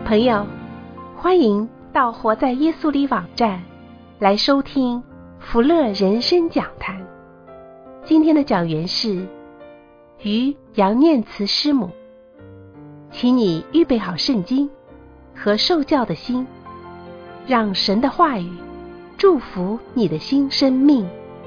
朋友，欢迎到活在耶稣里网站来收听福乐人生讲坛。今天的讲员是于杨念慈师母，请你预备好圣经和受教的心，让神的话语祝福你的新生命。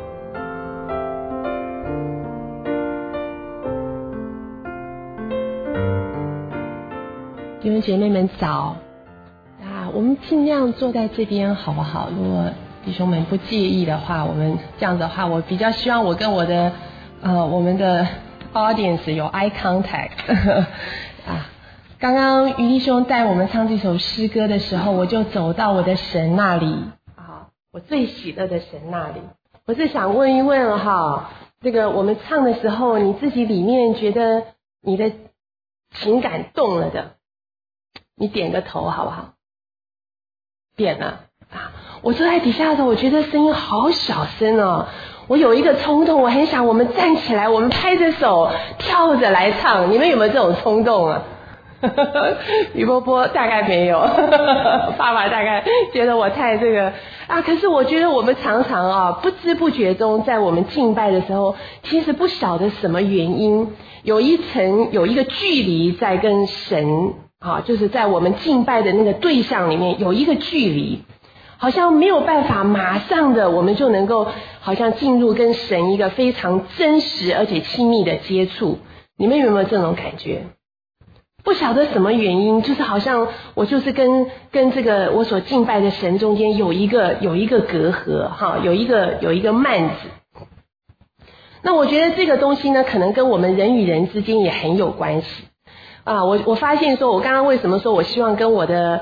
弟兄姐妹们早我们尽量坐在这边好不好？如果弟兄们不介意的话，我们这样的话，我比较希望我跟我们的 audience 有 eye contact 刚刚于弟兄带我们唱这首诗歌的时候，我就走到我的神那里我最喜乐的神那里。我是想问一问这个我们唱的时候，你自己里面觉得你的情感动了的，你点个头好不好？点了我坐在底下的时候，我觉得声音好小声哦。我有一个冲动，我很想我们站起来，我们拍着手跳着来唱。你们有没有这种冲动啊？于波波大概没有，爸爸大概觉得我太这个可是我觉得我们常常不知不觉中，在我们敬拜的时候，其实不晓得什么原因，有一个距离在跟神就是在我们敬拜的那个对象里面有一个距离，好像没有办法马上的我们就能够好像进入跟神一个非常真实而且亲密的接触。你们有没有这种感觉？不晓得什么原因，就是好像我就是跟这个我所敬拜的神中间有一个隔阂有一个幔子。那我觉得这个东西呢，可能跟我们人与人之间也很有关系我发现说，我刚刚为什么说我希望跟我的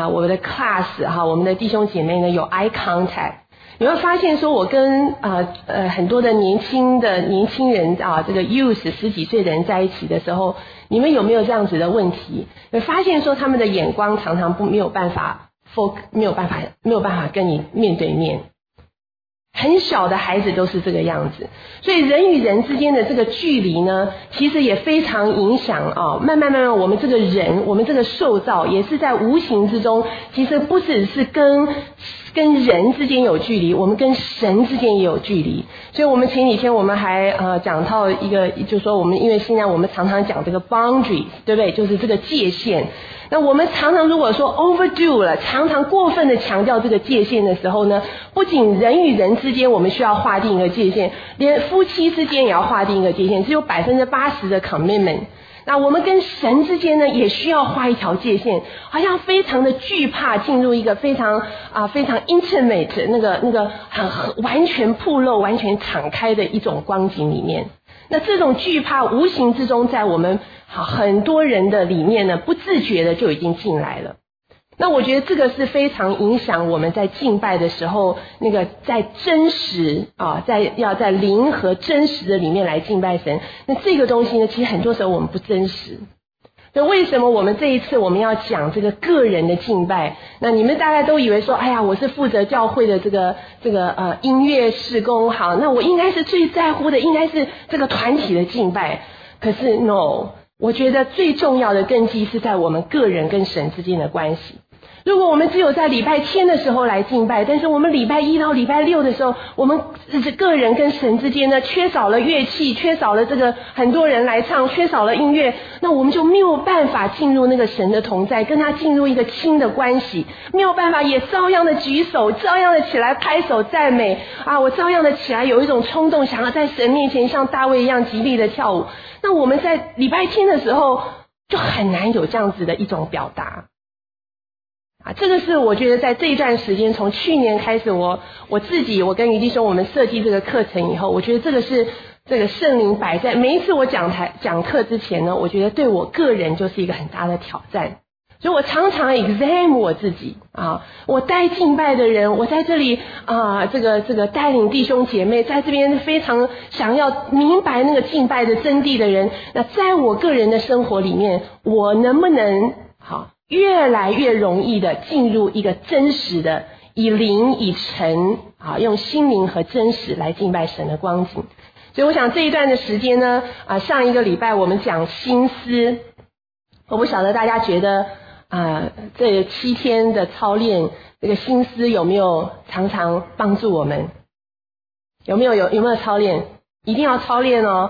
class 我们的弟兄姐妹呢有 eye contact。你会发现说，我跟很多的年轻人这个 youth 十几岁的人在一起的时候，你们有没有这样子的问题？会发现说他们的眼光常常没有办法跟你面对面。很小的孩子都是这个样子，所以人与人之间的这个距离呢，其实也非常影响慢慢我们这个人，我们这个受造也是在无形之中，其实不只是跟人之间有距离，我们跟神之间也有距离。所以我们前几天我们还讲到一个，就是说我们因为现在我们常常讲这个 boundaries， 对不对？就是这个界限。那我们常常如果说 overdo 了，常常过分的强调这个界限的时候呢，不仅人与人之间我们需要划定一个界限，连夫妻之间也要划定一个界限，只有 80% 的 commitment。那我们跟神之间呢，也需要画一条界限，好像非常的惧怕进入一个非常 intimate 那个很完全暴露、完全敞开的一种光景里面。那这种惧怕无形之中在我们很多人的里面呢，不自觉的就已经进来了。那我觉得这个是非常影响我们在敬拜的时候，那个在真实要在灵和真实的里面来敬拜神。那这个东西呢，其实很多时候我们不真实。那为什么我们这一次我们要讲这个个人的敬拜？那你们大概都以为说，哎呀，我是负责教会的这个音乐事工，好，那我应该是最在乎的应该是这个团体的敬拜。可是 no， 我觉得最重要的根基是在我们个人跟神之间的关系。如果我们只有在礼拜天的时候来敬拜，但是我们礼拜一到礼拜六的时候，我们个人跟神之间呢，缺少了乐器，缺少了这个很多人来唱，缺少了音乐，那我们就没有办法进入那个神的同在，跟他进入一个亲的关系，没有办法也照样的举手，照样的起来拍手赞美我照样的起来有一种冲动，想要在神面前像大卫一样极力的跳舞。那我们在礼拜天的时候就很难有这样子的一种表达这个是我觉得在这一段时间，从去年开始我跟于弟兄我们设计这个课程以后，我觉得这个是这个圣灵摆在每一次我讲课之前呢，我觉得对我个人就是一个很大的挑战。所以我常常 examine 我自己我带敬拜的人，我在这里这个带领弟兄姐妹在这边非常想要明白那个敬拜的真谛的人，那在我个人的生活里面，我能不能越来越容易的进入一个真实的以灵以诚用心灵和真实来敬拜神的光景。所以我想这一段的时间呢上一个礼拜我们讲心思，我不晓得大家觉得这7天的操练，这个心思有没有常常帮助我们？有没有操练？一定要操练哦。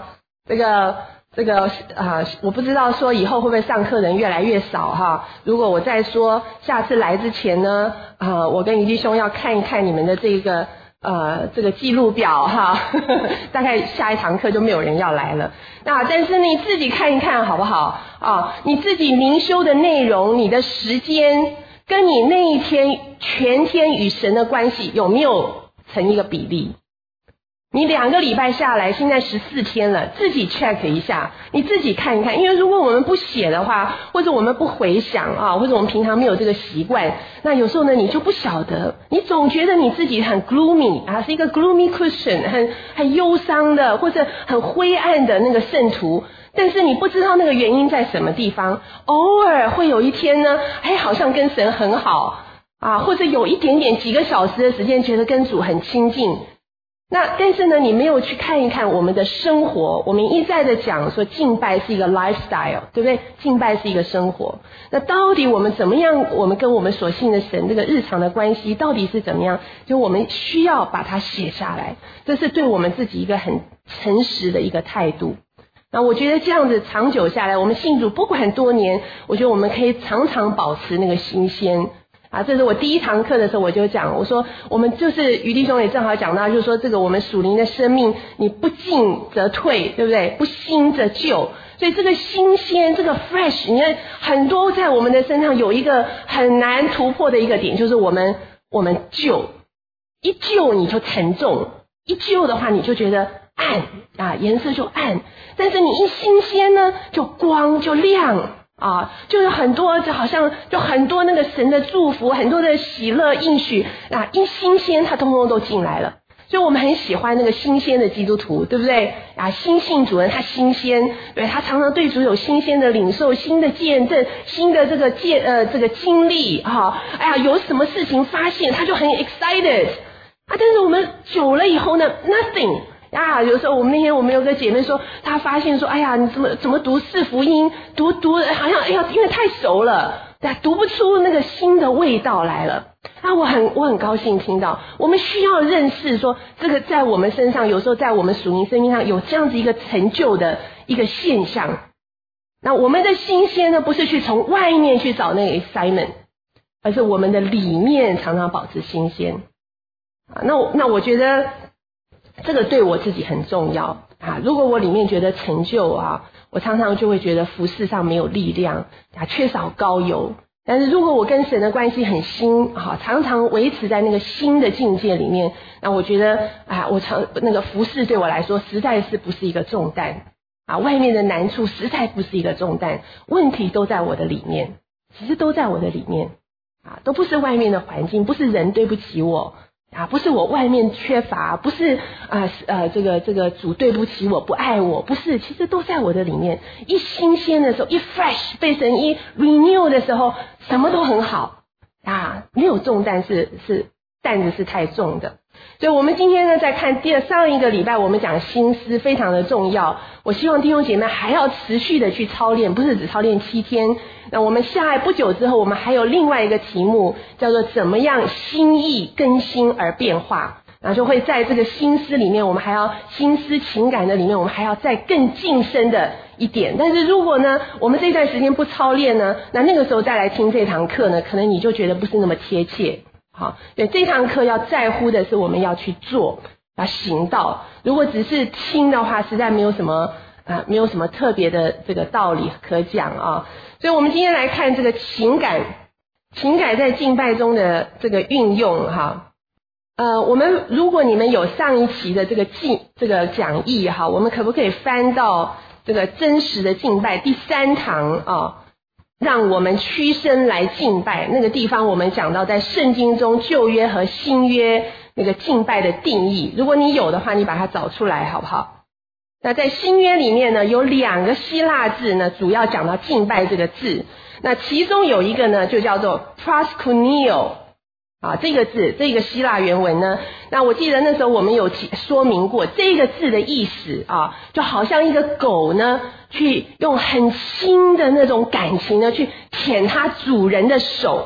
我不知道说以后会不会上课的人越来越少哈。如果我再说下次来之前呢，我跟于弟兄要看一看你们的这个记录表哈，大概下一堂课就没有人要来了。那但是你自己看一看好不好啊？你自己灵修的内容，你的时间跟你那一天全天与神的关系有没有成一个比例？你2个礼拜下来，现在14天了，自己 check 一下，你自己看一看。因为如果我们不写的话，或者我们不回想啊，或者我们平常没有这个习惯，那有时候呢你就不晓得，你总觉得你自己很 gloomy 啊，是一个 gloomy Christian， 很忧伤的，或者很灰暗的那个圣徒，但是你不知道那个原因在什么地方。偶尔会有一天呢，好像跟神很好啊，或者有一点点几个小时的时间觉得跟主很亲近。那但是呢，你没有去看一看我们的生活。我们一再的讲说敬拜是一个 lifestyle， 对不对？敬拜是一个生活。那到底我们怎么样，我们跟我们所信的神这个日常的关系到底是怎么样，就我们需要把它写下来，这是对我们自己一个很诚实的一个态度。那我觉得这样子长久下来，我们信主不管多年，我觉得我们可以常常保持那个新鲜啊。这是我第1堂课的时候我就讲，我说我们就是于弟兄也正好讲到，就是说这个我们属灵的生命，你不进则退，对不对？不新则旧，所以这个新鲜，这个 fresh， 你看很多在我们的身上有一个很难突破的一个点，就是我们旧，一旧你就沉重，一旧的话你就觉得暗啊，颜色就暗，但是你一新鲜呢，就光就亮啊，就是很多，就好像就很多那个神的祝福，很多的喜乐应许啊，一新鲜它通通都进来了。所以我们很喜欢那个新鲜的基督徒，对不对啊？新信主人他新鲜，对，他常常对主有新鲜的领受、新的见证、新的这个经历啊。有什么事情发现他就很 excited 啊。但是我们久了以后呢 ，nothing。有时候我们那天我们有个姐妹说，她发现说，你怎么读4福音，读好像因为太熟了，读不出那个新的味道来了。我很高兴听到，我们需要认识说，这个在我们身上，有时候在我们属灵生命上有这样子一个成就的一个现象。那我们的新鲜呢，不是去从外面去找那个 excitement， 而是我们的里面常常保持新鲜。那我觉得这个对我自己很重要啊！如果我里面觉得成就啊，我常常就会觉得服事上没有力量啊，缺少高油。但是如果我跟神的关系很新啊，常常维持在那个新的境界里面，那我觉得那个服事对我来说实在是不是一个重担啊，外面的难处实在不是一个重担，问题都在我的里面，其实都在我的里面啊，都不是外面的环境，不是人对不起我。不是我外面缺乏，不是这个主对不起我，不爱我，不是，其实都在我的里面。一新鲜的时候，一 fresh 被神一 renew 的时候，什么都很好没有重担，担子是太重的。所以我们今天呢，在看上一个礼拜我们讲心思非常的重要，我希望弟兄姐妹还要持续的去操练，不是只操练7天。那我们下来不久之后，我们还有另外一个题目，叫做怎么样心意更新而变化，然后就会在这个心思里面，我们还要心思情感的里面，我们还要再更晋升的一点。但是如果呢，我们这段时间不操练呢，那个时候再来听这堂课呢，可能你就觉得不是那么贴切。好，对，这堂课要在乎的是我们要去做，要行道。如果只是听的话，实在没有什么特别的这个道理可讲啊。所以我们今天来看这个情感在敬拜中的这个运用哈。如果你们有上一期的这个讲义哈，我们可不可以翻到这个真实的敬拜第3堂啊？让我们屈身来敬拜，那个地方我们讲到在圣经中旧约和新约那个敬拜的定义，如果你有的话，你把它找出来好不好？那在新约里面呢，有2个希腊字呢，主要讲到敬拜这个字。那其中有一个呢，就叫做 proskuneo 这个字，这个希腊原文呢，那我记得那时候我们有说明过这个字的意思就好像一个狗呢，去用很轻的那种感情呢，去舔它主人的手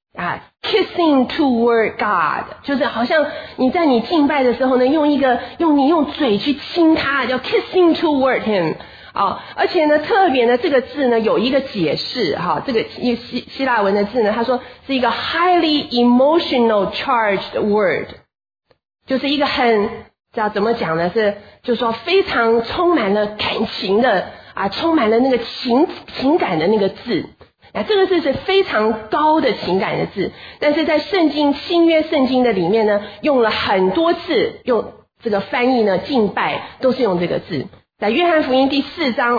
kissing toward God， 就是好像你在你敬拜的时候呢，用嘴去亲它，叫 kissing toward him。而且呢，特别呢，这个字呢有一个解释这个希腊文的字呢，他说是一个 highly emotional charged word， 就是一个很怎么讲呢？就是说非常充满了感情的充满了那个情感的那个字。这个字是非常高的情感的字，但是在新约圣经的里面呢，用了很多次用这个翻译呢，敬拜都是用这个字。在约翰福音第4章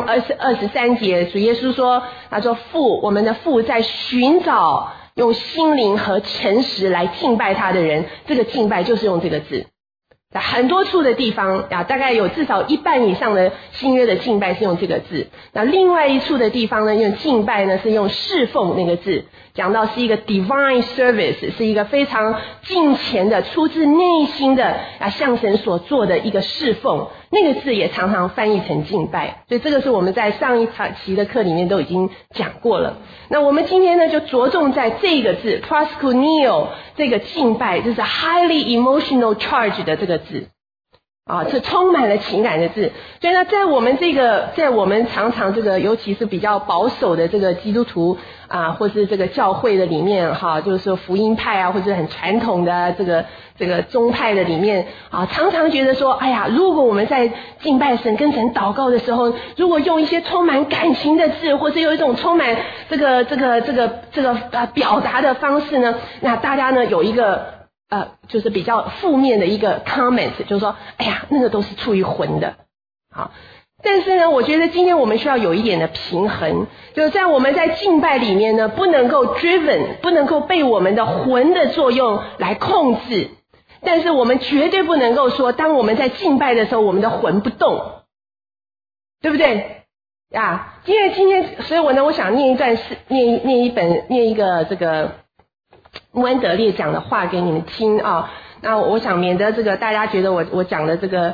23节，主耶稣说，他说我们的父在寻找用心灵和诚实来敬拜他的人，这个敬拜就是用这个字。在很多处的地方大概有至少一半以上的新约的敬拜是用这个字。那另外一处的地方呢，用敬拜呢是用侍奉那个字，讲到是一个 divine service， 是一个非常敬虔的出自内心的向神所做的一个侍奉，那个字也常常翻译成敬拜。所以这个是我们在上一期的课里面都已经讲过了。那我们今天呢就着重在这个字 proskuneo 这个敬拜，就是 highly emotional charge 的这个字这充满了情感的字。所以呢，在我们常常这个尤其是比较保守的这个基督徒或是这个教会的里面就是说福音派或者很传统的这个宗派的里面常常觉得说，哎呀，如果我们在敬拜神跟神祷告的时候，如果用一些充满感情的字，或是有一种充满这个表达的方式呢，那大家呢有一个就是比较负面的一个 comment， 就是说，哎呀，那个都是出于魂的。但是呢，我觉得今天我们需要有一点的平衡，就是在我们在敬拜里面呢，不能够 driven， 不能够被我们的魂的作用来控制，但是我们绝对不能够说，当我们在敬拜的时候，我们的魂不动，对不对？因为今天，所以我想念一个这个穆安德烈讲的话给你们听那我想免得大家觉得我讲的这个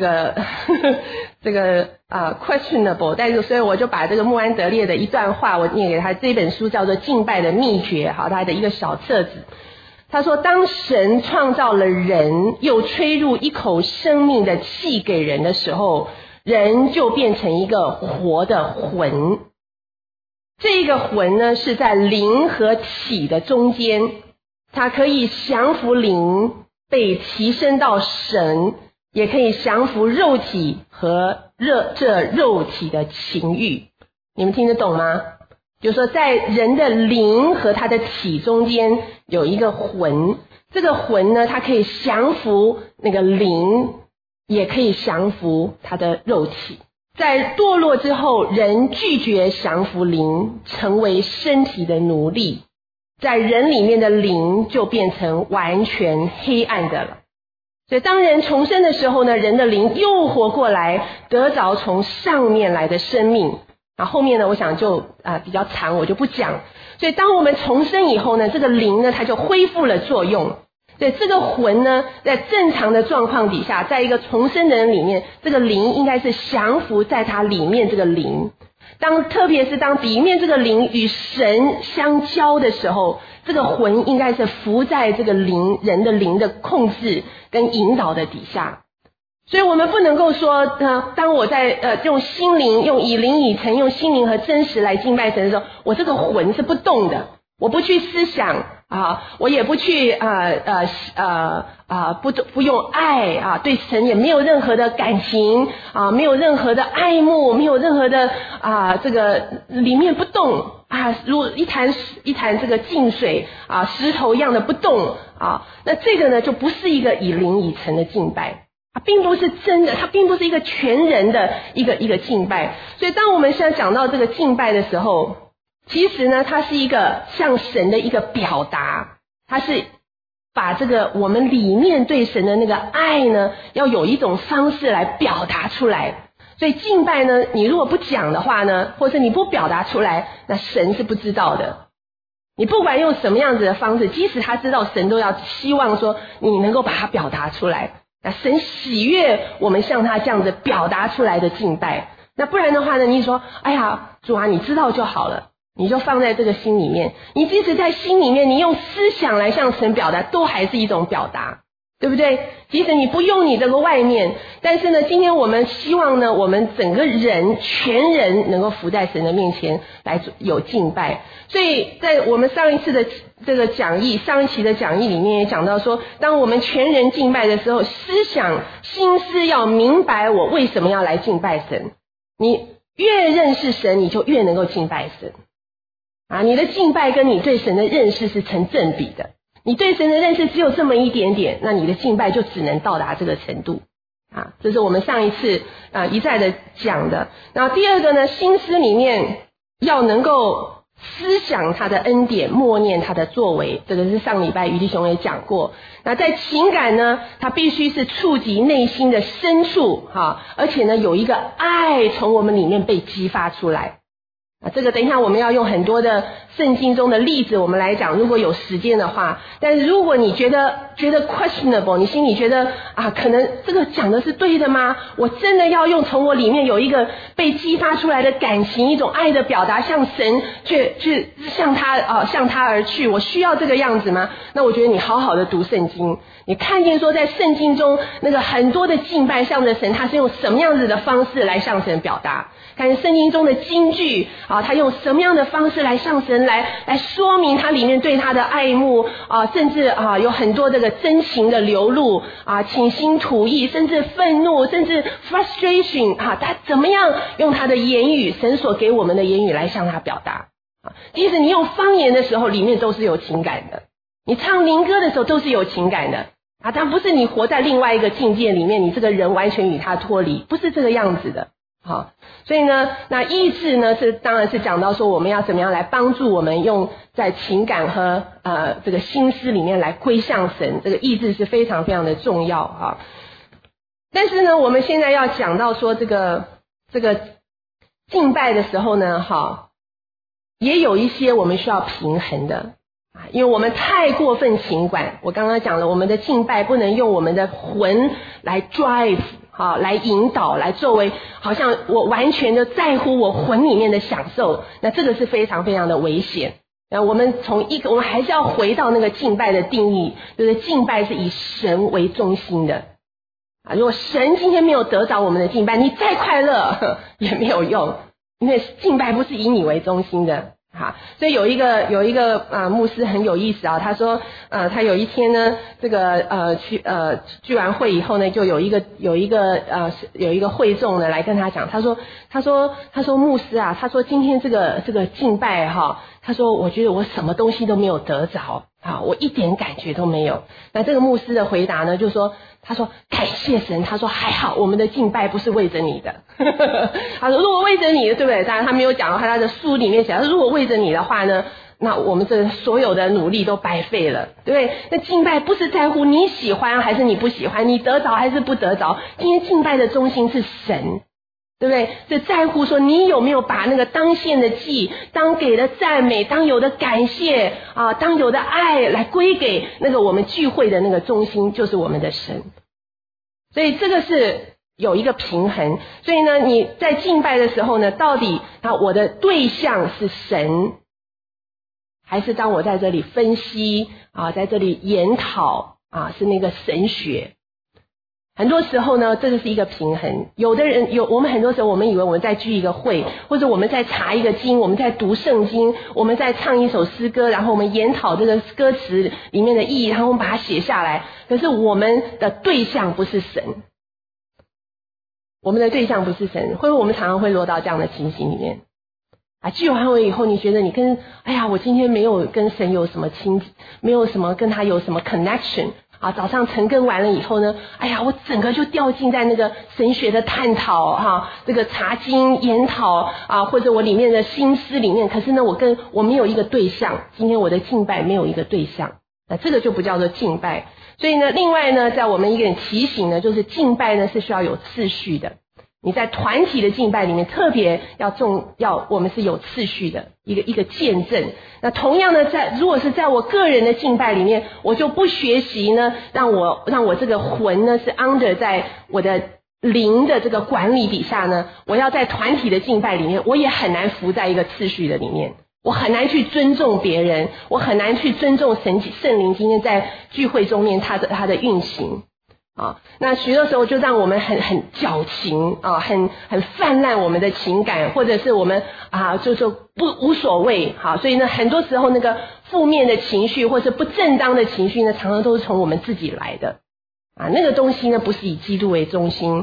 questionable， 但是所以我就把这个穆安德烈的一段话我念给他。这本书叫做《敬拜的秘诀》他的一个小册子。他说，当神创造了人，又吹入一口生命的气给人的时候，人就变成一个活的魂。这个魂呢，是在灵和体的中间，它可以降服灵，被提升到神，也可以降服肉体和这肉体的情欲。你们听得懂吗？就是说在人的灵和他的体中间有一个魂，这个魂呢，它可以降服那个灵，也可以降服他的肉体。在堕落之后，人拒绝降服灵，成为身体的奴隶，在人里面的灵就变成完全黑暗的了。所以当人重生的时候呢，人的灵又活过来，得着从上面来的生命。后面呢，我想就比较长，我就不讲。所以当我们重生以后呢，这个灵呢，它就恢复了作用。所以这个魂呢，在正常的状况底下，在一个重生的人里面，这个灵应该是降服在它里面这个灵。特别是当里面这个灵与神相交的时候，这个魂应该是服在这个人的灵的控制跟引导的底下。所以我们不能够说当我在用心灵，用以灵以诚，用心灵和真实来敬拜神的时候，我这个魂是不动的，我不去思想我也不去不用爱对神也没有任何的感情没有任何的爱慕，没有任何的这个里面不动如一潭这个净水石头一样的不动那这个呢就不是一个以灵以诚的敬拜。并不是真的，它并不是一个全人的一个敬拜。所以当我们现在讲到这个敬拜的时候，其实呢，它是一个向神的一个表达，它是把这个我们里面对神的那个爱呢，要有一种方式来表达出来。所以敬拜呢，你如果不讲的话呢，或者你不表达出来，那神是不知道的。 你不管用什么样子的方式，即使他知道神都要希望说你能够把它表达出来，那神喜悦我们向他这样子表达出来的敬拜。那不然的话呢，你说哎呀主啊，你知道就好了，你就放在这个心里面，你即使在心里面你用思想来向神表达，都还是一种表达，对不对？即使你不用你这个外面，但是呢，今天我们希望呢，我们整个人全人能够伏在神的面前来有敬拜。所以在我们上一次的这个讲义，上一期的讲义里面也讲到说，当我们全人敬拜的时候，思想心思要明白我为什么要来敬拜神。你越认识神，你就越能够敬拜神啊！你的敬拜跟你对神的认识是成正比的。你对神的认识只有这么一点点，那你的敬拜就只能到达这个程度啊！这是我们上一次一再的讲的。然后第二个呢，心思里面要能够思想他的恩典，默念他的作为，这个是上礼拜于弟兄也讲过。那在情感呢，它必须是触及内心的深处而且呢有一个爱从我们里面被激发出来。这个等一下我们要用很多的圣经中的例子我们来讲，如果有时间的话。但是如果你觉得 questionable， 你心里觉得可能这个讲的是对的吗？我真的要用从我里面有一个被激发出来的感情，一种爱的表达，向神去向他而去，我需要这个样子吗？那我觉得你好好的读圣经，你看见说在圣经中那个很多的敬拜向着神，他是用什么样子的方式来向神表达，看见圣经中的金句他用什么样的方式来向神来说明他里面对他的爱慕甚至有很多这个真情的流露倾心吐意，甚至愤怒，甚至 frustration 他怎么样用他的言语，神所给我们的言语来向他表达即使你用方言的时候，里面都是有情感的，你唱灵歌的时候都是有情感的但不是你活在另外一个境界里面，你这个人完全与他脱离，不是这个样子的所以呢，那意志呢是当然是讲到说我们要怎么样来帮助我们用在情感和这个心思里面来归向神，这个意志是非常非常的重要但是呢，我们现在要讲到说这个敬拜的时候呢也有一些我们需要平衡的因为我们太过分情感，我刚刚讲了，我们的敬拜不能用我们的魂来 drive来引导，来作为好像我完全的在乎我魂里面的享受，那这个是非常非常的危险。我们还是要回到那个敬拜的定义，就是敬拜是以神为中心的如果神今天没有得着我们的敬拜，你再快乐也没有用，因为敬拜不是以你为中心的所以有一个牧师很有意思他说他有一天呢这个聚完会以后呢，就有一个会众呢来跟他讲，他说牧师他说今天这个敬拜他说我觉得我什么东西都没有得着我一点感觉都没有。那这个牧师的回答呢，就说他说感谢神，他说还好我们的敬拜不是为着你的他说如果为着你的，对不对？当然他没有讲到他的书里面写，他说如果为着你的话呢，那我们这所有的努力都白费了，对不对？那敬拜不是在乎你喜欢还是你不喜欢，你得着还是不得着，今天敬拜的中心是神，对不对？是在乎说你有没有把那个当献的祭，当给的赞美，当有的感谢当有的爱来归给那个我们聚会的那个中心，就是我们的神。所以这个是有一个平衡。所以呢，你在敬拜的时候呢，到底我的对象是神，还是当我在这里分析在这里研讨是那个神学？很多时候呢，这个是一个平衡。我们很多时候我们以为我们在聚一个会，或者我们在查一个经，我们在读圣经，我们在唱一首诗歌，然后我们研讨这个歌词里面的意义，然后我们把它写下来。可是我们的对象不是神，我们的对象不是神，会不会我们常常会落到这样的情形里面聚完会以后，你觉得你我今天没有跟神有什么没有什么跟他有什么 connection早上晨更完了以后呢，我整个就掉进在那个神学的探讨这个查经研讨或者我里面的心思里面，可是呢我没有一个对象，今天我的敬拜没有一个对象，那这个就不叫做敬拜。所以呢，另外呢，在我们一个提醒呢，就是敬拜呢是需要有次序的。 你在团体的敬拜里面特别要我们是有次序的一个见证。那同样的如果是在我个人的敬拜里面，我就不学习呢，让我这个魂呢是 under 在我的灵的这个管理底下呢，我要在团体的敬拜里面，我也很难服在一个次序的里面，我很难去尊重别人，我很难去尊重圣灵今天在聚会中面它的运行啊。那许多时候就让我们很矫情啊，很泛滥我们的情感，或者是我们就说无所谓好，所以呢很多时候那个负面的情绪或是不正当的情绪呢，常常都是从我们自己来的那个东西呢不是以基督为中心。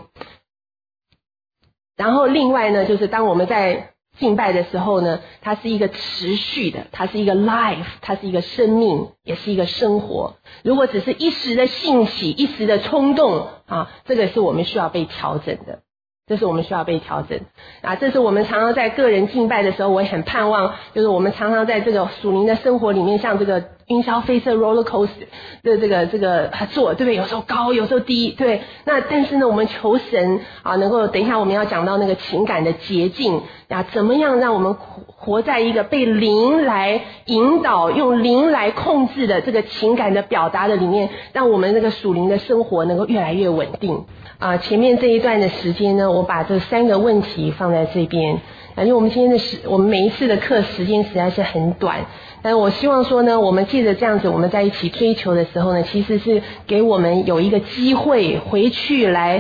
然后另外呢，就是当我们在敬拜的时候呢，它是一个持续的，它是一个 life， 它是一个生命，也是一个生活。如果只是一时的兴起，一时的冲动这个是我们需要被调整的，这是我们需要被调整这是我们常常在个人敬拜的时候，我也很盼望，就是我们常常在这个属灵的生活里面，像这个云霄飞车 roller coaster 的这个做，对不对？有时候高，有时候低，对。那但是呢，我们求神能够等一下我们要讲到那个情感的捷径怎么样让我们活在一个被灵来引导，用灵来控制的这个情感的表达的里面，让我们那个属灵的生活能够越来越稳定前面这一段的时间呢，我把这3个问题放在这边因为我们今天我们每一次的课时间实在是很短，但是我希望说呢，我们借着这样子我们在一起追求的时候呢，其实是给我们有一个机会回去来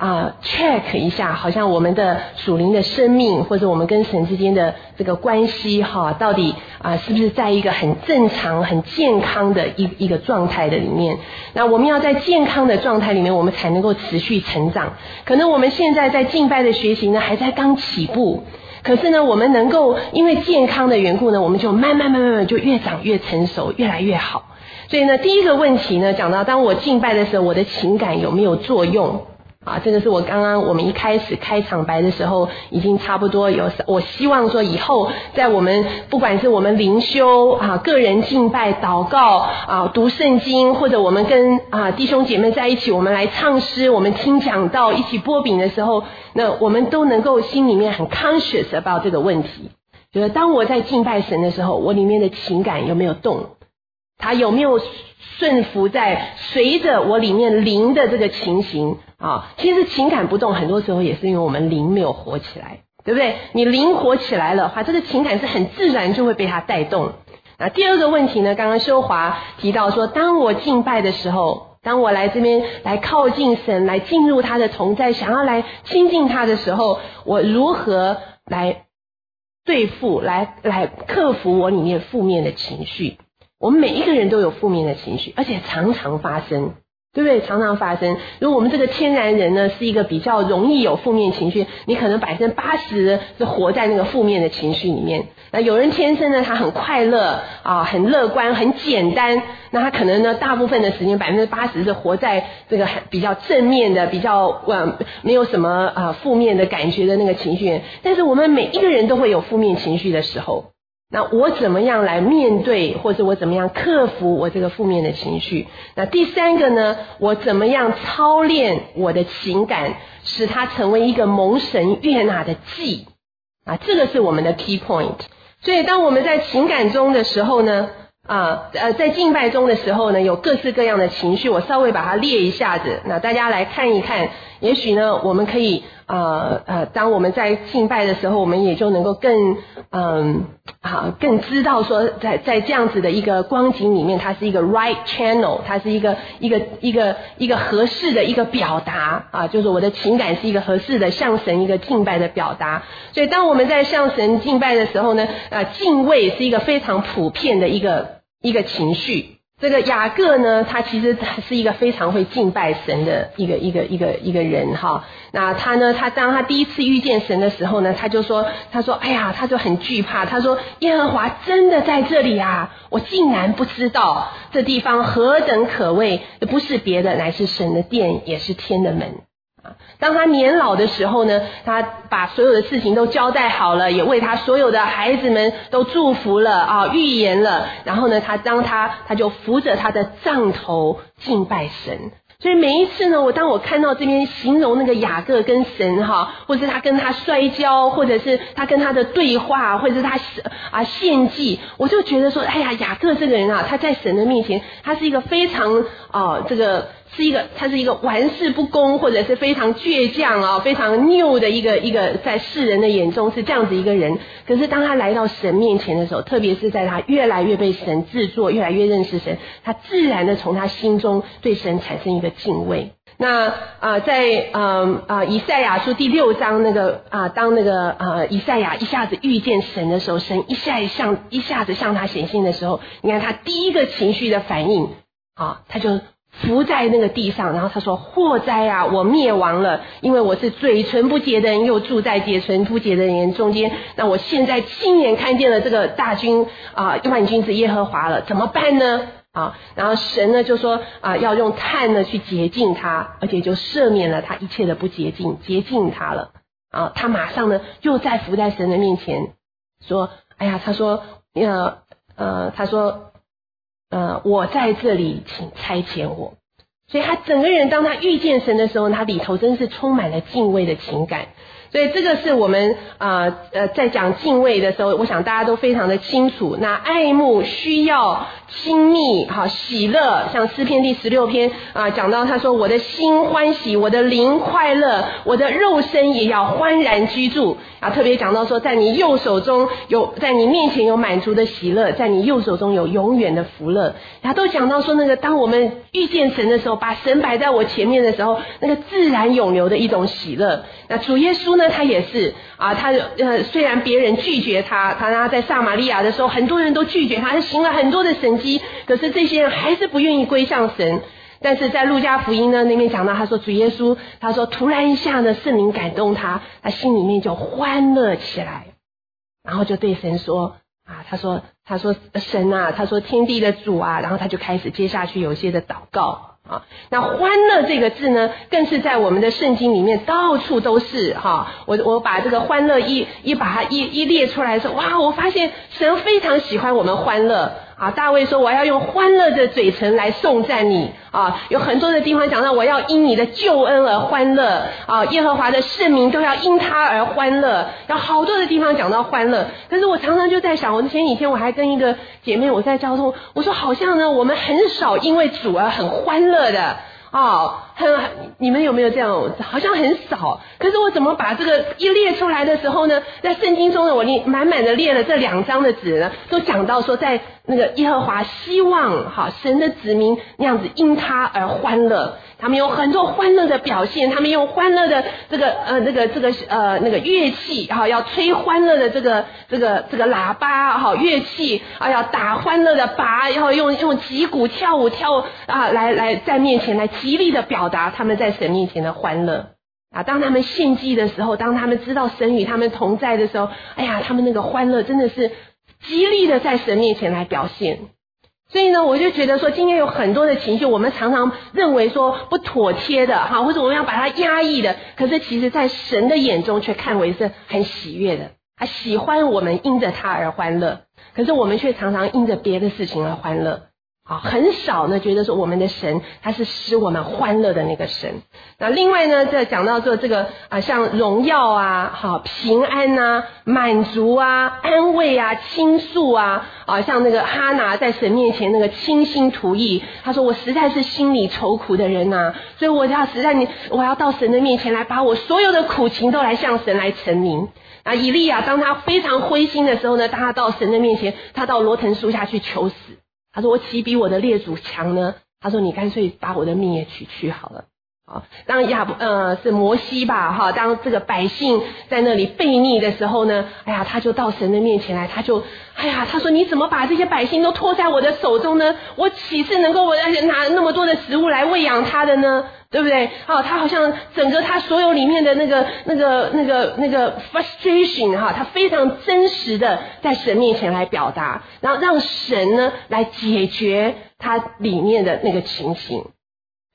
check 一下，好像我们的属灵的生命或者我们跟神之间的这个关系到底是不是在一个很正常很健康的一个状态的里面。那我们要在健康的状态里面，我们才能够持续成长。可能我们现在在敬拜的学习呢还在刚起步，可是呢我们能够因为健康的缘故呢，我们就慢慢就越长越成熟，越来越好。所以呢第一个问题呢，讲到当我敬拜的时候，我的情感有没有作用这个是我们一开始开场白的时候已经差不多有，我希望说以后在我们不管是我们灵修个人敬拜祷告读圣经，或者我们跟弟兄姐妹在一起，我们来唱诗，我们听讲道，一起擘饼的时候，那我们都能够心里面很 conscious about 这个问题，就是当我在敬拜神的时候，我里面的情感有没有动，它有没有顺服在随着我里面灵的这个情形其实情感不动很多时候也是因为我们灵没有活起来，对不对？你灵活起来了这个情感是很自然就会被它带动。第二个问题呢，刚刚修华提到说，当我敬拜的时候，当我来这边来靠近神，来进入他的同在，想要来亲近他的时候，我如何来对付来克服我里面负面的情绪。我们每一个人都有负面的情绪，而且常常发生，对不对？常常发生。如果我们这个天然人呢是一个比较容易有负面情绪，你可能80%是活在那个负面的情绪里面。那有人天生呢他很快乐很乐观很简单，那他可能呢大部分的时间80%是活在这个比较正面的，比较没有什么负面的感觉的那个情绪。但是我们每一个人都会有负面情绪的时候，那我怎么样来面对，或者我怎么样克服我这个负面的情绪。那第三个呢，我怎么样操练我的情感，使它成为一个蒙神悦纳的祭这个是我们的 key point。 所以当我们在情感中的时候呢在敬拜中的时候呢，有各式各样的情绪，我稍微把它列一下子，那大家来看一看，也许呢我们可以当我们在敬拜的时候，我们也就能够更知道说在这样子的一个光景里面，它是一个 right channel， 它是一个合适的一个表达就是我的情感是一个合适的向神一个敬拜的表达。所以当我们在向神敬拜的时候呢敬畏是一个非常普遍的一个情绪。这个雅各呢，他其实是一个非常会敬拜神的一个人那他呢，当他第一次遇见神的时候呢，他说哎呀，他就很惧怕，他说耶和华真的在这里我竟然不知道，这地方何等可畏，不是别的，乃是神的殿，也是天的门。当他年老的时候呢，他把所有的事情都交代好了，也为他所有的孩子们都祝福了预言了，然后呢他就扶着他的杖头敬拜神。 所以每一次呢，当我看到这边形容那个雅各跟神或者是他跟他摔跤，或者是他跟他的对话，或者是他献祭，我就觉得说，哎呀，雅各这个人他在神的面前，他是一个非常他是一个玩世不恭，或者是非常倔强非常拗的一个在世人的眼中是这样子一个人。可是当他来到神面前的时候，特别是在他越来越被神制作，越来越认识神，他自然的从他心中对神产生一个敬畏。那在以赛亚书第6章当以赛亚一下子遇见神的时候，神一下子向他显现的时候，你看他第一个情绪的反应他就伏在那个地上，然后他说：祸哉啊，我灭亡了，因为我是嘴唇不洁的人，又住在嘴唇不洁的人中间。那我现在亲眼看见了这个大军万军之耶和华了，怎么办呢？然后神呢就说要用炭呢去洁净他，而且就赦免了他一切的不洁净，洁净他了。他马上呢又再伏在神的面前说：哎呀，他说我在这里，请差遣我。所以他整个人当他遇见神的时候，他里头真是充满了敬畏的情感。所以这个是我们在讲敬畏的时候，我想大家都非常的清楚。那爱慕、需要、亲密、喜乐，像诗篇第16篇讲到他说：我的心欢喜，我的灵快乐，我的肉身也要欢然居住。特别讲到说，在你右手中在你面前有满足的喜乐，在你右手中有永远的福乐。他都讲到说，那个当我们遇见神的时候，把神摆在我前面的时候，那个自然涌流的一种喜乐。那主耶稣呢，他也是他虽然别人拒绝他在撒玛利亚的时候，很多人都拒绝他行了很多的神迹，可是这些人还是不愿意归向神。但是在路加福音呢那边讲到，他说主耶稣，他说突然一下呢，圣灵感动他心里面就欢乐起来，然后就对神说他说神他说天地的主然后他就开始接下去有一些的祷告那欢乐这个字呢，更是在我们的圣经里面到处都是我把这个欢乐把它一列出来的时候，哇，我发现神非常喜欢我们欢乐大卫说我要用欢乐的嘴唇来颂赞你有很多的地方讲到我要因你的救恩而欢乐耶和华的圣名都要因他而欢乐，有好多的地方讲到欢乐。可是我常常就在想，我前几天我还跟一个姐妹我在交通，我说好像呢我们很少因为主而很欢乐的你们有没有这样？好像很少。可是我怎么把这个一列出来的时候呢，在圣经中呢，我满满的列了这2张的纸呢，都讲到说在那个耶和华希望神的子民那样子因他而欢乐。他们有很多欢乐的表现，他们用欢乐的这个乐器要吹欢乐的这个喇叭乐器要打欢乐的拔，要用击鼓跳舞来在面前来极力的表达他们在神面前的欢乐当他们献祭的时候，当他们知道神与他们同在的时候，哎呀，他们那个欢乐真的是极力的在神面前来表现。所以呢，我就觉得说今天有很多的情绪，我们常常认为说不妥帖的或者我们要把它压抑的，可是其实在神的眼中却看为是很喜悦的，他喜欢我们因着他而欢乐，可是我们却常常因着别的事情而欢乐很少呢觉得说我们的神他是使我们欢乐的那个神。那另外呢，这讲到说这个像荣耀平安满足安慰倾诉像那个哈拿在神面前那个倾心吐意，他说我实在是心里愁苦的人所以我要到神的面前来，把我所有的苦情都来向神来陈明。以利亚当他非常灰心的时候呢，当他到神的面前，他到罗藤树下去求死，他说我岂比我的列祖强呢？他说你干脆把我的命也取去好了。当是摩西吧当这个百姓在那里悖逆的时候呢，哎呀，他就到神的面前来，他说你怎么把这些百姓都托在我的手中呢？我岂是能够拿那么多的食物来喂养他的呢？对不对他好像整个他所有里面的那个 frustration 他非常真实的在神面前来表达，然后让神呢来解决他里面的那个情形。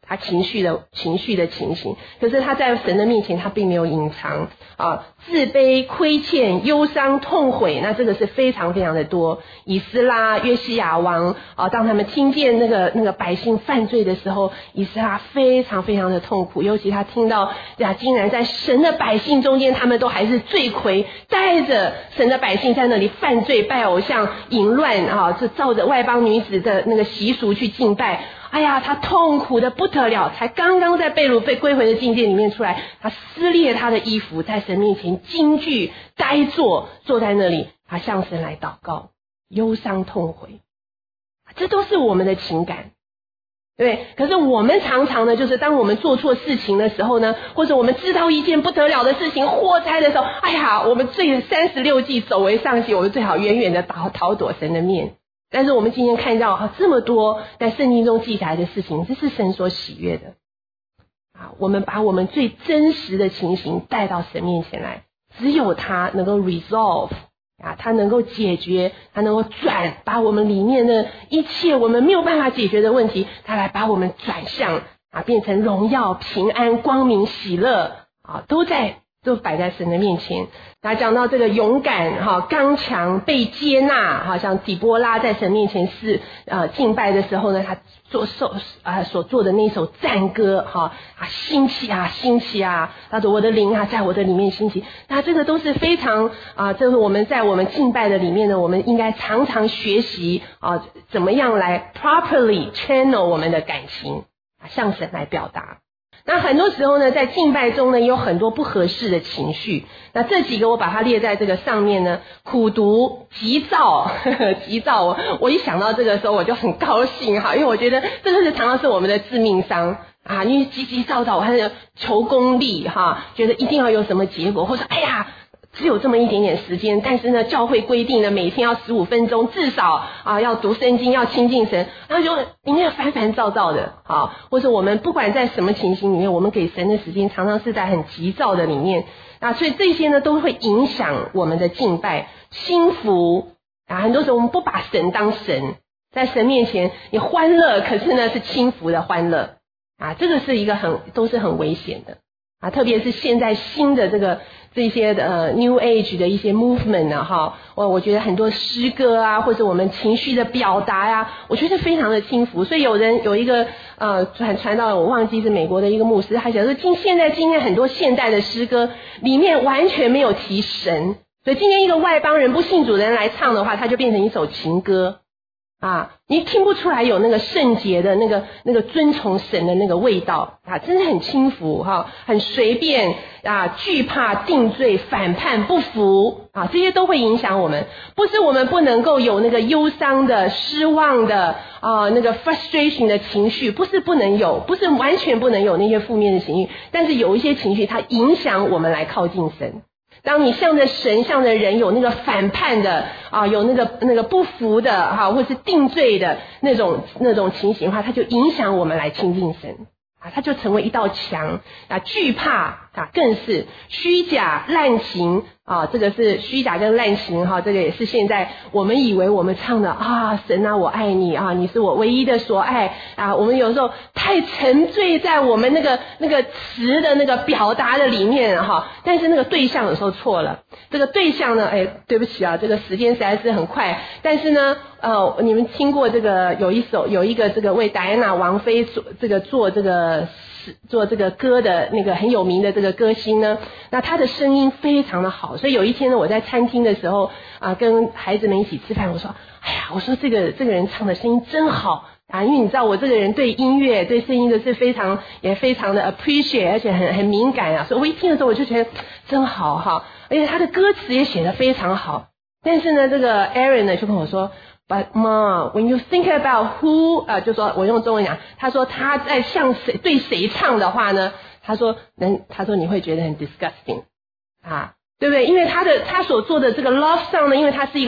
他情绪的情形，可是他在神的面前他并没有隐藏自卑、亏欠、忧伤、痛悔，那这个是非常非常的多。以斯拉、约西亚王当他们听见那个百姓犯罪的时候，以斯拉非常非常的痛苦，尤其他听到竟然在神的百姓中间他们都还是罪魁，带着神的百姓在那里犯罪、拜偶像、淫乱这照着外邦女子的那个习俗去敬拜，哎呀，他痛苦的不得了，才刚刚在被掳被归回的境界里面出来，他撕裂他的衣服，在神面前惊惧呆坐在那里，他向神来祷告，忧伤痛悔，这都是我们的情感，对。可是我们常常呢，就是当我们做错事情的时候呢，或者我们知道一件不得了的事情祸灾的时候，哎呀，我们最36计走为上计，我们最好远远的逃躲神的面。但是我们今天看到这么多在圣经中记载的事情，这是神所喜悦的我们把我们最真实的情形带到神面前来，只有他能够 resolve他能够解决，他能够把我们里面的一切我们没有办法解决的问题，他来把我们转向变成荣耀、平安、光明、喜乐都摆在神的面前。他讲到这个勇敢刚强、被接纳像底波拉在神面前是敬拜的时候呢，他所做的那首赞歌兴起兴起他说我的灵在我的里面兴起，那这个都是非常这是我们在我们敬拜的里面呢，我们应该常常学习怎么样来 properly channel 我们的感情向神来表达。那很多时候呢，在敬拜中呢，也有很多不合适的情绪。那这几个我把它列在这个上面呢，苦毒、急躁，急躁。我一想到这个时候，我就很高兴因为我觉得这个是常常是我们的致命伤因为急急躁躁，我还是求功利觉得一定要有什么结果，或者哎呀，只有这么一点点时间，但是呢，教会规定呢，每天要15分钟，至少要读圣经，要亲近神，然后就里面烦烦躁躁的或者我们不管在什么情形里面，我们给神的时间常常是在很急躁的里面所以这些呢都会影响我们的敬拜心服很多时候我们不把神当神，在神面前你欢乐，可是呢是轻浮的欢乐这个是一个都是很危险的特别是现在新的这些New Age 的一些 movement 我觉得很多诗歌或者我们情绪的表达我觉得非常的轻浮。所以有一个传到我忘记是美国的一个牧师，他讲说今天很多现代的诗歌里面完全没有提神，所以今天一个外邦人不信主的人来唱的话，它就变成一首情歌你听不出来有那个圣洁的那个尊崇神的那个味道真的很轻浮很随便惧怕、定罪、反叛、不服这些都会影响我们。不是我们不能够有那个忧伤的、失望的那个 frustration 的情绪，不是不能有，不是完全不能有那些负面的情绪，但是有一些情绪它影响我们来靠近神。当你向着神向着人有那个反叛的有那个不服的或是定罪的那种情形的话，它就影响我们来亲近神它就成为一道墙惧怕更是虚假滥情这个是虚假跟滥情这个也是现在我们以为我们唱的神我爱你你是我唯一的所爱我们有时候太沉醉在我们那个词的那个表达的里面但是那个对象有时候错了。这个对象呢对不起这个时间实在是很快，但是呢你们听过这个有一个这个为戴安娜王妃做这个歌的那个很有名的这个歌星呢，那他的声音非常的好，所以有一天呢，我在餐厅的时候跟孩子们一起吃饭，我说哎呀，我说这个人唱的声音真好因为你知道我这个人对音乐对声音的是也非常的 appreciate， 而且很敏感所以我一听的时候我就觉得真好而且他的歌词也写得非常好。但是呢，这个 Aaron 呢就跟我说But Mom, when you think about who 就说我用中文讲，他说他在向谁对谁唱的话呢，他说你会觉得很 disgusting 对不对？因为他所做的这个 love song 呢，因为他是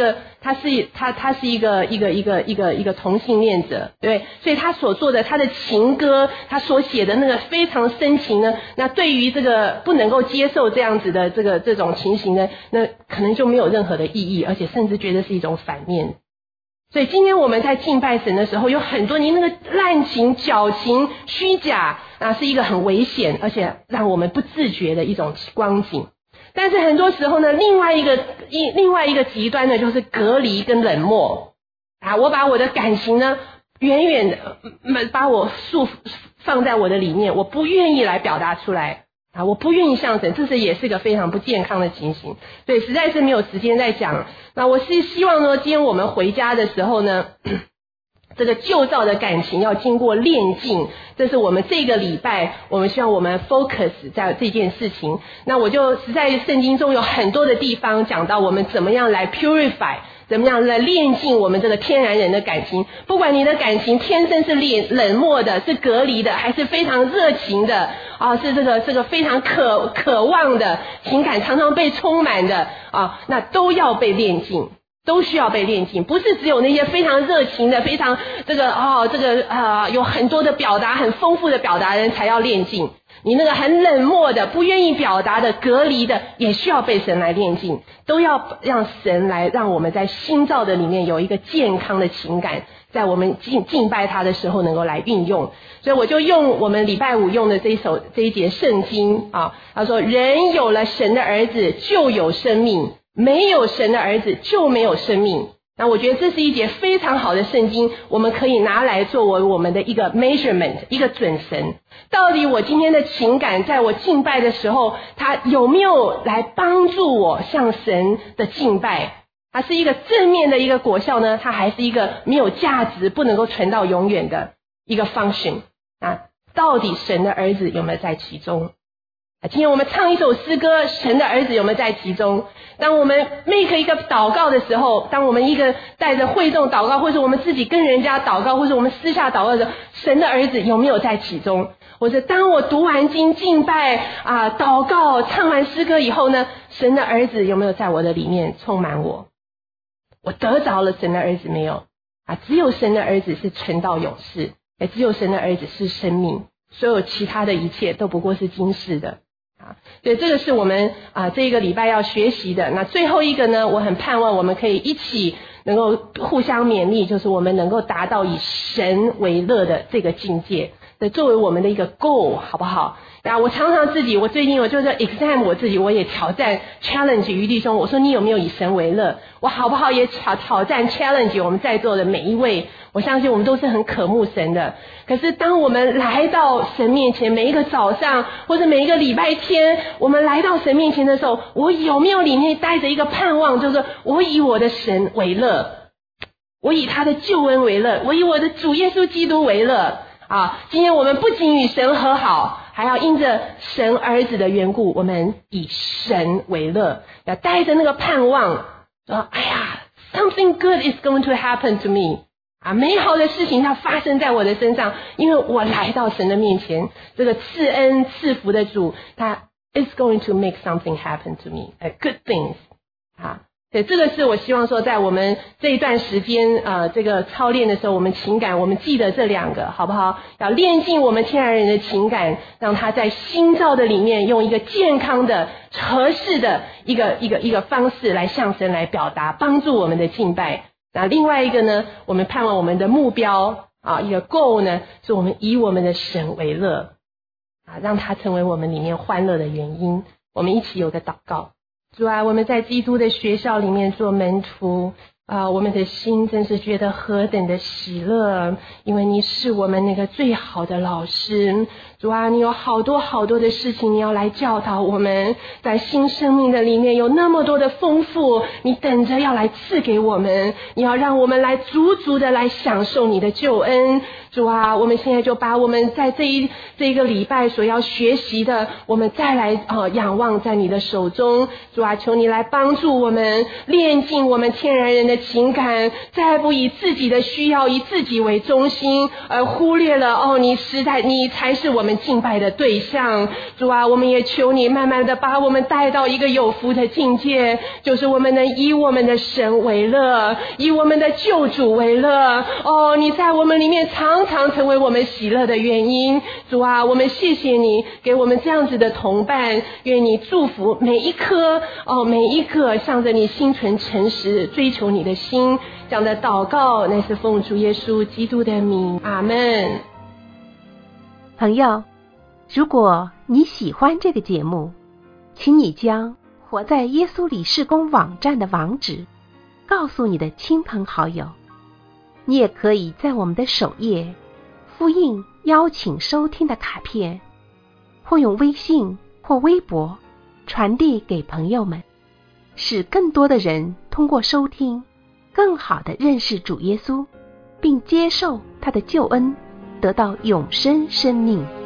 一个同性恋者，对不对？所以他所做的他的情歌，他所写的那个非常深情呢，那对于这个不能够接受这样子的这种情形呢，那可能就没有任何的意义，而且甚至觉得是一种反面。 所以今天我们在敬拜神的时候，有很多你那个滥情、矫情、虚假啊，是一个很危险，而且让我们不自觉的一种光景。但是很多时候呢，另外一个极端呢，就是隔离跟冷漠啊。我把我的感情呢，远远的把我放在我的里面，我不愿意来表达出来啊，我不愿意向神，这也是个非常不健康的情形。所以实在是没有时间再讲。那我是希望呢，今天我们回家的时候呢，这个旧造的感情要经过炼净，这是我们这个礼拜我们希望我们 focus 在这件事情。那我就实在圣经中有很多的地方讲到我们怎么样来 purify， 怎么样来炼净我们这个天然人的感情。不管你的感情天生是冷漠的，是隔离的，还是非常热情的啊，是这个非常渴望的情感常常被充满的啊，那都要被炼净，都需要被炼净。不是只有那些非常热情的，非常有很多的表达，很丰富的表达人才要炼净。你那个很冷漠的，不愿意表达的，隔离的，也需要被神来炼净，都要让神来让我们在新造的里面有一个健康的情感，在我们敬拜他的时候能够来运用。所以我就用我们礼拜五用的这一节圣经啊，他说人有了神的儿子就有生命，没有神的儿子就没有生命。那我觉得这是一节非常好的圣经，我们可以拿来作为我们的一个 measurement， 一个准绳。到底我今天的情感在我敬拜的时候，它有没有来帮助我向神的敬拜？它是一个正面的一个果效呢，它还是一个没有价值，不能够存到永远的一个 function 啊？到底神的儿子有没有在其中？今天我们唱一首诗歌，神的儿子有没有在其中？当我们 make 一个祷告的时候，当我们一个带着会众祷告，或者我们自己跟人家祷告，或者我们私下祷告的时候，神的儿子有没有在其中？或者当我读完经敬拜啊、祷告唱完诗歌以后呢，神的儿子有没有在我的里面充满我？我得着了神的儿子没有啊？只有神的儿子是存到永世，也只有神的儿子是生命，所有其他的一切都不过是今世的。所以这个是我们这个礼拜要学习的。那最后一个呢，我很盼望我们可以一起能够互相勉励，就是我们能够达到以神为乐的这个境界，作为我们的一个 goal， 好不好？我常常我最近我就是 exam 我自己，我也挑战 challenge 于弟兄，我说你有没有以神为乐？我好不好也挑战 challenge 我们在座的每一位？我相信我们都是很渴慕神的。可是当我们来到神面前，每一个早上或者每一个礼拜天，我们来到神面前的时候，我有没有里面带着一个盼望，就是我以我的神为乐，我以他的救恩为乐，我以我的主耶稣基督为乐啊！今天我们不仅与神和好，还要因着神儿子的缘故，我们以神为乐，要带着那个盼望说，哎呀 something good is going to happen to me，美好的事情要发生在我的身上，因为我来到神的面前，这个赐恩赐福的主，他 is going to make something happen to me， good things 对，这个是我希望说在我们这一段时间这个操练的时候，我们情感我们记得这两个好不好？要炼净我们天然人的情感，让他在新造的里面用一个健康的合适的一个方式来向神来表达，帮助我们的敬拜。那另外一个呢，我们盼望我们的目标一个 goal 呢，是我们以我们的神为乐让他成为我们里面欢乐的原因。我们一起有个祷告。主啊，我们在基督的学校里面做门徒我们的心真是觉得何等的喜乐，因为你是我们那个最好的老师。主啊，你有好多好多的事情你要来教导我们，在新生命的里面有那么多的丰富，你等着要来赐给我们，你要让我们来足足的来享受你的救恩。主啊，我们现在就把我们在这一个礼拜所要学习的，我们再来仰望在你的手中。主啊，求你来帮助我们炼净我们天然人的情感，再不以自己的需要以自己为中心，而忽略了你才是我们敬拜的对象。主啊，我们也求你慢慢的把我们带到一个有福的境界，就是我们能以我们的神为乐，以我们的救主为乐。你在我们里面常常成为我们喜乐的原因。主啊，我们谢谢你给我们这样子的同伴，愿你祝福每一颗每一个向着你心存诚实追求你你的心。这样的祷告乃是奉主耶稣基督的名，阿们。 朋友，如果你喜欢这个节目，请你将活在耶稣里事工网站的网址告诉你的亲朋好友。你也可以在我们的首页复印邀请收听的卡片，或用微信或微博传递给朋友们，使更多的人通过收听更好地认识主耶稣，并接受他的救恩，得到永生生命。